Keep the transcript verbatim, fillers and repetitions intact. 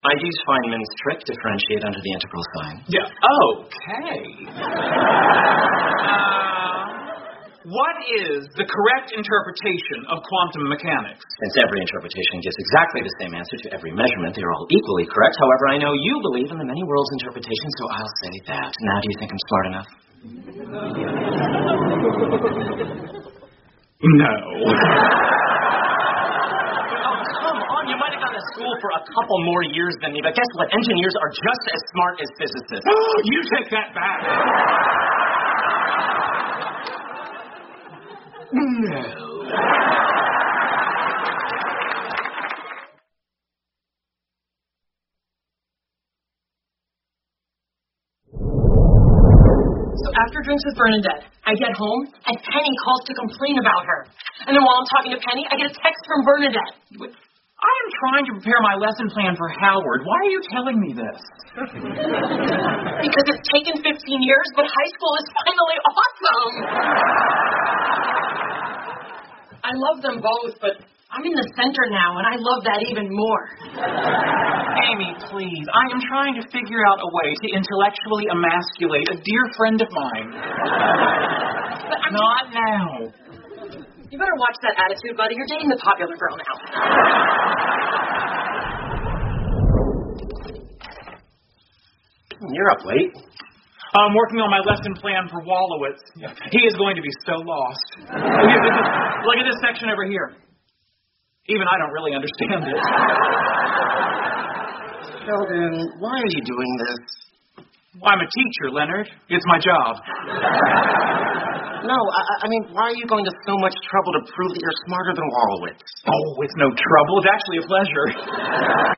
I use Feynman's trick, differentiate under the integral sign. Yeah. Okay. uh, what is the correct interpretation of quantum mechanics? Since every interpretation gives exactly the same answer to every measurement, they are all equally correct. However, I know you believe in the many worlds interpretation, so I'll say that. Now, do you think I'm smart enough? No. You might have gone to school for a couple more years than me, but guess what? Engineers are just as smart as physicists. You take that back. No. So after drinks with Bernadette, I get home, and Penny calls to complain about her. And then while I'm talking to Penny, I get a text from Bernadette. What? I am trying to prepare my lesson plan for Howard. Why are you telling me this? Because it's taken fifteen years, but high school is finally awesome. I love them both, but I'm in the center now, and I love that even more. Amy, please. I am trying to figure out a way to intellectually emasculate a dear friend of mine. But I'm Not now. You better watch that attitude, buddy. You're dating the popular girl now. You're up late. I'm working on my lesson plan for Wallowitz. He is going to be so lost. Look at this, look at this section over here. Even I don't really understand it. Sheldon, why are you doing this? I'm a teacher, Leonard. It's my job. No, I, I mean, why are you going to so much trouble to prove that you're smarter than Wallowitz? Oh, it's no trouble. It's actually a pleasure.